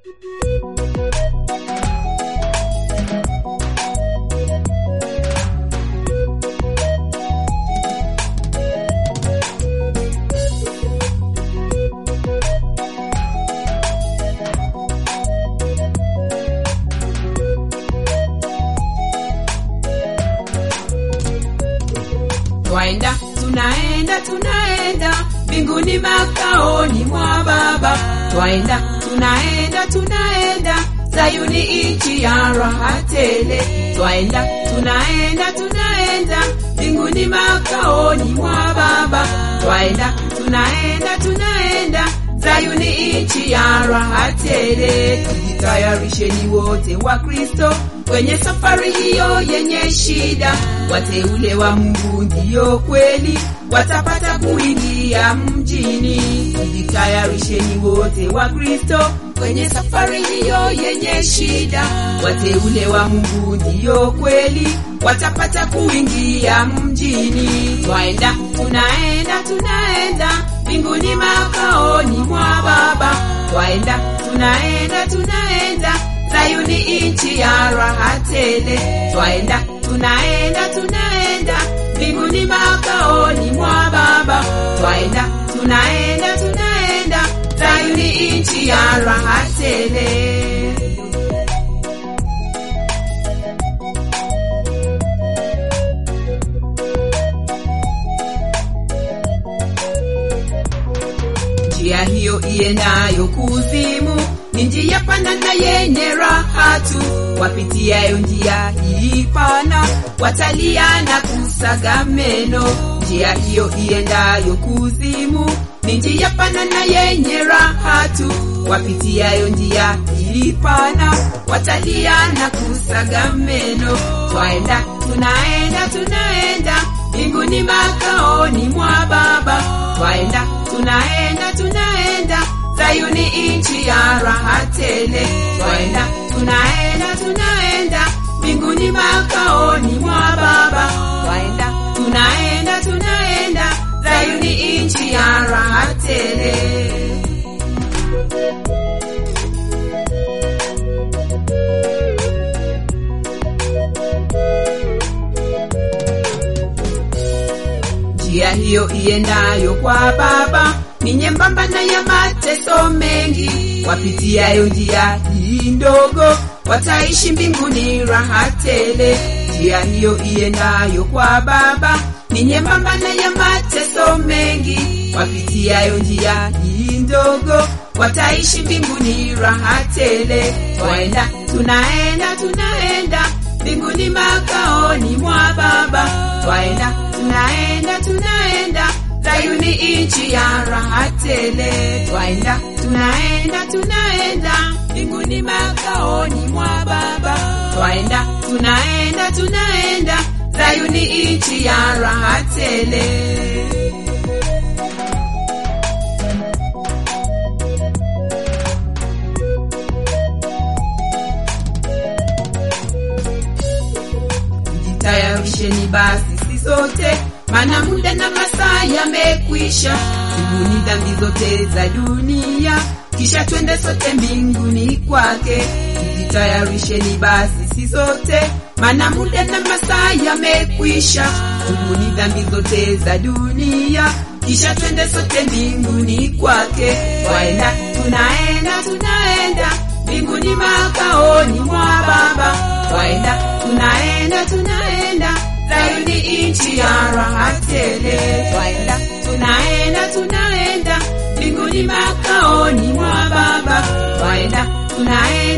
Twaenda, tunaenda mbinguni makaoni mwa Baba. Twaenda, tunaenda Sayuni nchi ya raha tele. Twaenda, tunaenda mbinguni makaoni mwa Baba. Twaenda, tunaenda Sayuni nchi ya raha tele. Tujitayarisheni wote wa Kristo kwenye safari hiyo yenye shida. Wateule wa Mungu ndio kweli watapata kuingia mjini. Tujitayarisheni wote wa Kristo kwenye safari hiyo yenye shida. Wateule wa Mungu ndio kweli watapata kuingia mjini. Twaenda, tunaenda mbinguni makaoni mwa Baba. Twaenda, tunaenda Sayuni nchi ya raha tele. Twaenda, tunaenda mbinguni makaoni mwa Baba. Twaenda, tunaenda Sayuni nchi ya raha tele. Njia hiyo iendayo kuzimu ni njia pana na yenye raha tu. Wapitiayo njia hii pana watalia na kusaga meno. Njia hiyo iendayo kuzimu ni njia pana na yenye raha tu. Wapitiayo njia hii pana watalia na kusaga meno. Twaenda, tunaenda mbinguni makaoni mwa Baba. Twaenda, tunaenda Sayuni nchi ya raha tele. Twaenda, tunaenda mbinguni makaoni mwa Baba. Twaenda, tunaenda Sayuni nchi ya raha tele. Njia hiyo iendayo kwa Baba ni nyembamba na ya mateso mengi. Wapitiayo njia hii ndogo wataishi mbinguni raha tele. Njia hiyo iendayo kwa Baba ni nyembamba na ya mateso mengi. Wapitiayo njia hii ndogo wataishi mbinguni raha tele. Twaenda, tunaenda mbinguni makaoni mwa Baba. Twaenda, tunaenda Sayuni nchi ya raha tele. Twaenda, tunaenda mbinguni makaoni mwa Baba. Twaenda, tunaenda Sayuni nchi ya raha tele. Jitayarisheni basi sisi sote, maana muda na masaa yamekwisha. Tubuni dhambi zote za dunia, kisha twende sote mbinguni kwake. Jitayarisheni basi sisi sote, maana muda na masaa yamekwisha. Tubuni dhambi zote za dunia, kisha twende sote mbinguni kwake. Twaenda, tunaenda mbinguni makaoni mwa Baba. Twaenda, tunaenda Sayuni nchi ya raha tele. Twaenda, tunaenda mbinguni makaoni mwa Baba. Twaenda, tunaenda